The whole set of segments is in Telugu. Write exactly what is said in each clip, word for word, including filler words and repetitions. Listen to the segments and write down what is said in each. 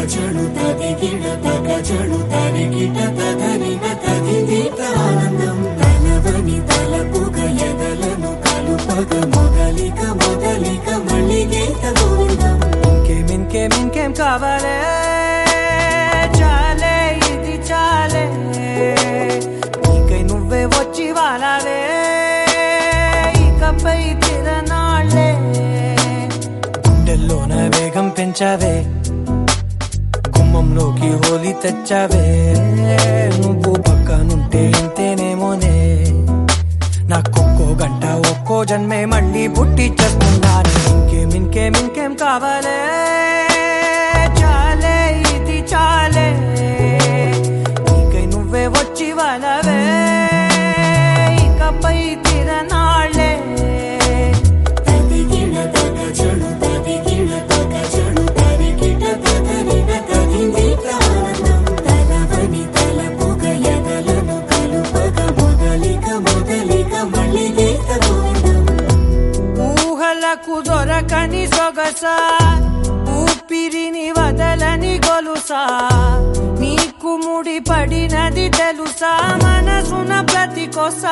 తగచడు తదిగిడ తగచడు తరిగిట తదరిన తదిదీత ఆనందం తలవని తలపుగ ఎదలను కలుపగ మొదలిక మొదలిక మళ్ళీ గీత గోవిందం ఇంకేం ఇంకేం ఇంకేం కావాలే చాలే ఇది చాలే నీకై నువ్వే వచ్చి వాలాలే ఇకపై తిరనాళ్లే గుండెల్లోన వేగం పెంచావే గుమ్మంలోకి హోలీ తెచ్చావే నువ్వు పక్కనుంటే ఇంతేనేమోనే నాకొక్కో గంట ఒక్కో జన్మే మళ్ళీ పుట్టి చేస్తున్నాను ఇంకేం ఇంకేం ఇంకేం కావాలే చాలే ఇది చాలే నీకై నువ్వే వచ్చి వాళ్ళవే ఇకపై తిరనాళ్లే తదిగిడ తగచడు తదిగిడ తగచడు తరిగిట తదరిన తదిదీత ఆనందం తలవని తలపుగ ఎదలను కలుపగ మొదలిక మొదలిక మళ్ళీ గీత గోవిందం ఊహలకు దొరకని సొగసా ఊపిరిని వదలని గొలుసా నీకు ముడి పడినది తెలుసా మనసున ప్రతి కొసా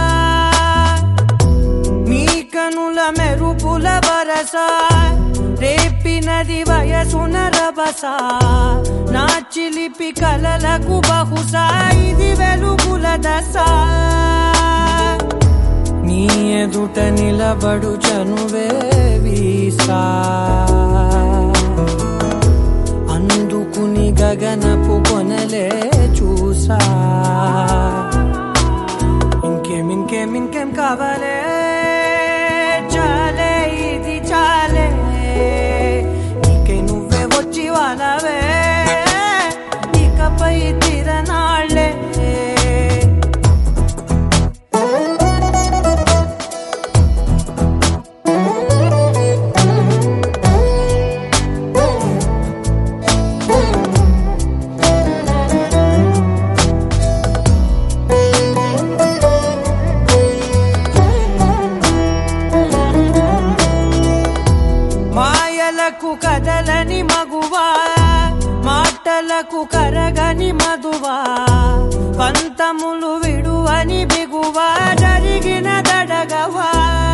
నీ కనుల మెరుపుల వరస రేపినది వయసున రభస నా చిలిపి కలలకు బహుశా ఇది వెలుగుల దశ నీ ఎదుట నిలబడు చనువే వీసా అందుకుని గగనపు కొనలే చూసా ఇంకేం ఇంకేం ఇంకేం కావాలే చాలే ఇది చాలే నీకై నువ్వే వచ్చి వాళ్ళవే ఇకపై తిరనాళ్లే మాయలకు కదలని మగువా మాటలకు కరగని మధువా పంతములు విడువని బిగువా జరిగిన దడగవా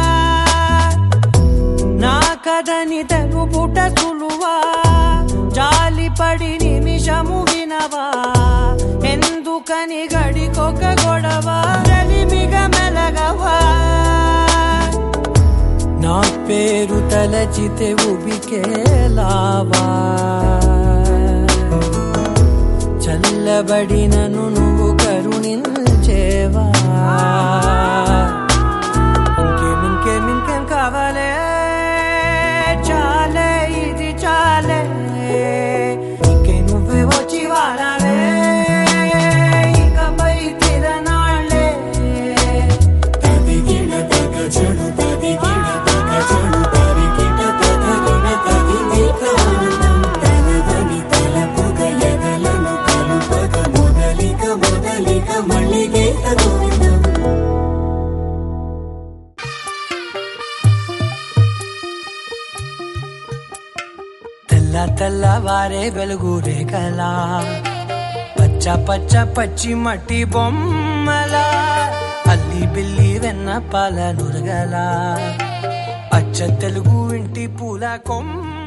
నా కదని తెలుపుట సులువా జాలిపడి నిమిషము వినవా ఎందుకని గడికొక గొడవ రలిమిగ మెలగవా నా పేరు తలచితే ఉబికేలావా చల్లబడినను నువ్వు కరుణించేవా ఇంకేం ఇంకేం ఇంకేం కావాలే చాలే ఇది చాలే నీకై నువ్వే వచ్చి వాడాలే ఇకపై తిరనాళ్లే తదిగిడ తగచడు తదిగిడ తగచడు తరిగిట తదరిన తదిదీత ఆనందం తలవని తలపుగ ఎదలను కలుపగ మొదలిక మొదలిక మళ్ళీ గీత గోవిందం తెల్ల తెల్లవారే వెలుగు రేఖలా పచ్చ పచ్చ పచ్చి మట్టి బొమ్మలా అల్లి బిల్లి వెన్న పాల నురగలా అచ్చ తెలుగు ఇంటి పూల కొమ్మ